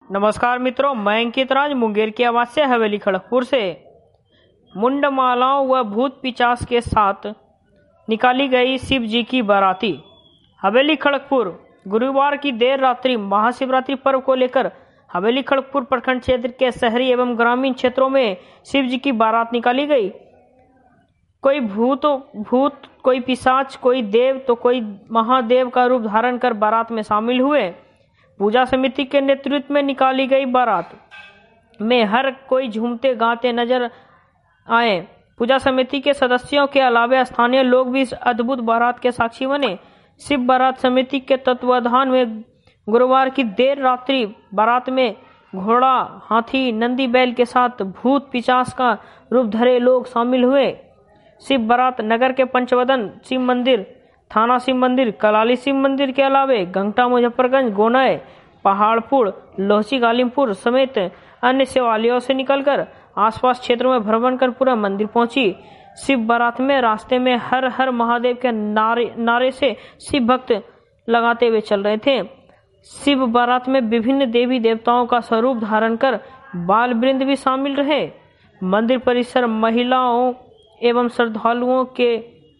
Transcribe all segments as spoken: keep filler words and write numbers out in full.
नमस्कार मित्रों, मैं अंकित राज मुंगेर की आवाज से हवेली खड़गपुर से। मुंडमालाओं व भूत पिचास के साथ निकाली गई शिव जी की बाराती। हवेली खड़गपुर गुरुवार की देर रात्रि महाशिवरात्रि पर्व को लेकर हवेली खड़गपुर प्रखंड क्षेत्र के शहरी एवं ग्रामीण क्षेत्रों में शिव जी की बारात निकाली गई। कोई भूत भूत कोई पिशाच, कोई देव तो कोई महादेव का रूप धारण कर बारात में शामिल हुए। पूजा समिति के नेतृत्व में निकाली गई बारात में हर कोई झूमते गाते नजर आए। पूजा समिति के सदस्यों के अलावा स्थानीय लोग भी इस अद्भुत बारात के साक्षी बने। शिव बारात समिति के तत्वाधान में गुरुवार की देर रात्रि बारात में घोड़ा, हाथी, नंदी बैल के साथ भूत पिशाच का रूप धरे लोग शामिल हुए। शिव बारात नगर के पंचवदन शिव मंदिर, थाना शिव मंदिर, कलाली शिव मंदिर के अलावे गंगटा, मुजफ्फरगंज, गोनई, पहाड़पुर, लोहसी, गालिमपुर समेत अन्य शिवालयों से निकलकर आसपास क्षेत्रों में भ्रमण कर पूरा मंदिर पहुंची। शिव बारात में रास्ते में हर हर महादेव के नारे नारे से शिव भक्त लगाते हुए चल रहे थे। शिव बारात में विभिन्न देवी देवताओं का स्वरूप धारण कर बाल वृंद भी शामिल रहे। मंदिर परिसर महिलाओं एवं श्रद्धालुओं के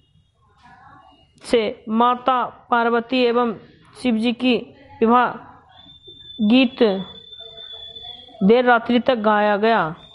से माता पार्वती एवं शिव जी की विवाह गीत देर रात्रि तक गाया गया।